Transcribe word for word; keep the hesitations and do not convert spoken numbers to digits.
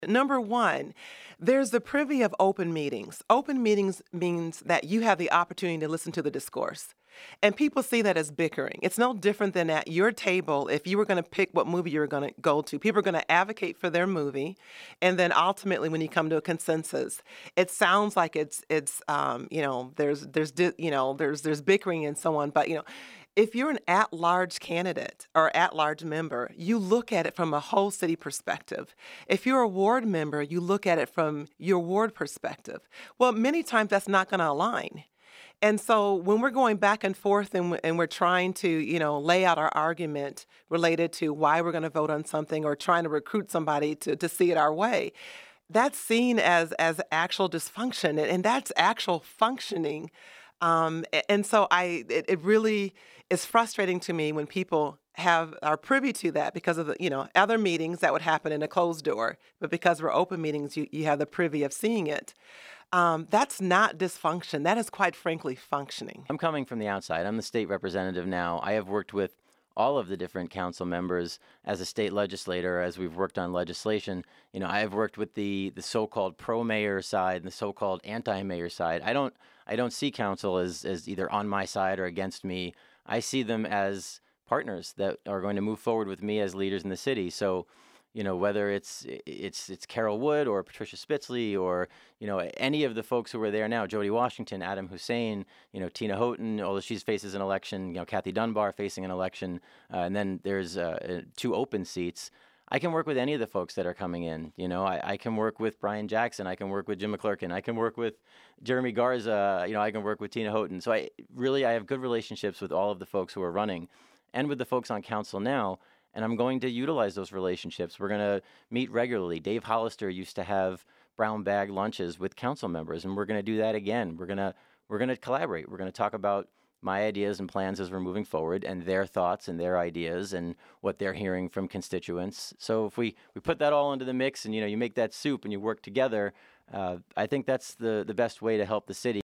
Number one, there's the privy of open meetings. Open meetings means that you have the opportunity to listen to the discourse. And people see that as bickering. It's no different than at your table. If you were going to pick what movie you were going to go to, people are going to advocate for their movie, and then ultimately, when you come to a consensus, it sounds like it's it's um, you know there's there's di- you know there's there's bickering and so on. But you know, if you're an at-large candidate or at-large member, you look at it from a whole city perspective. If you're a ward member, you look at it from your ward perspective. Well, many times that's not going to align. And so when we're going back and forth and, we- and we're trying to, you know, lay out our argument related to why we're going to vote on something or trying to recruit somebody to, to see it our way, that's seen as as actual dysfunction, and, and that's actual functioning. Um, a- and so I, it, it really is frustrating to me when people have are privy to that because of the, you know, other meetings that would happen in a closed door, but because we're open meetings, you, you have the privy of seeing it. Um, that's not dysfunction. That is quite frankly functioning. I'm coming from the outside. I'm the state representative now. I have worked with all of the different council members as a state legislator as we've worked on legislation. You know, I have worked with the the so-called pro-mayor side and the so-called anti-mayor side. I don't I don't see council as as either on my side or against me. I see them as partners that are going to move forward with me as leaders in the city. So, you know, whether it's it's it's Carol Wood or Patricia Spitzley or, you know, any of the folks who are there now, Jody Washington, Adam Hussein, you know, Tina Houghton, although she faces an election, you know, Kathy Dunbar facing an election, uh, and then there's uh, uh, two open seats. I can work with any of the folks that are coming in. You know, I, I can work with Brian Jackson. I can work with Jim McClurkin. I can work with Jeremy Garza. You know, I can work with Tina Houghton. So I really, I have good relationships with all of the folks who are running and with the folks on council now. And I'm going to utilize those relationships. We're going to meet regularly. Dave Hollister used to have brown bag lunches with council members, and we're going to do that again. We're going to we're going to collaborate. We're going to talk about my ideas and plans as we're moving forward and their thoughts and their ideas and what they're hearing from constituents. So if we, we put that all into the mix and, you know, you make that soup and you work together, uh, I think that's the, the best way to help the city.